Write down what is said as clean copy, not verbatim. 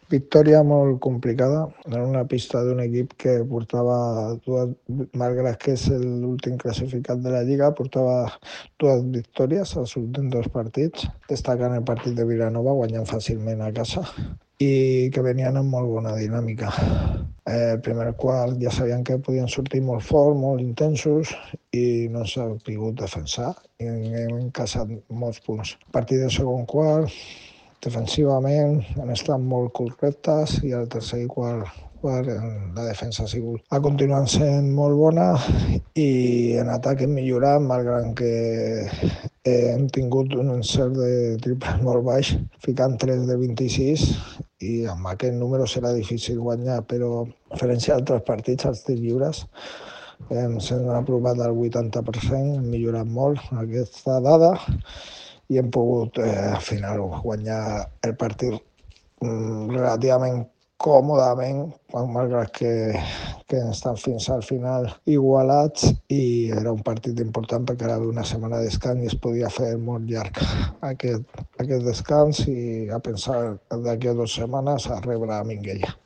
Victòria molt complicada en una pista d'un equip que portava malgrat que és l'últim classificat de la Lliga, portava dues victòries als últims dos partits, destacant el partit de Vilanova, guanyant fàcilment a casa, i que venien amb molt bona dinàmica. El primer quart ja sabien que podien sortir molt fort, molt intensos, i no s'ha pogut defensar i hem caçat molts punts. A partir del segon quart, defensivament han estat molt correctes i el tercer i quart la defensa ha continuat sent molt bona i en atac hem millorat, malgrat que hem tingut un encert de triples molt baix, ficant 3 de 26, i amb aquest número serà difícil guanyar, però a diferència d'altres partits, els tirs lliures s'han apropat al 80%, hem millorat molt aquesta dada i hem pogut al final guanyar el partit relativament còmodament, malgrat que estan fins al final igualats, i era un partit important perquè era d'una setmana de descans i es podia fer molt llarg aquest descans i a pensar d'aquí a 2 setmanes a rebre a Minguella.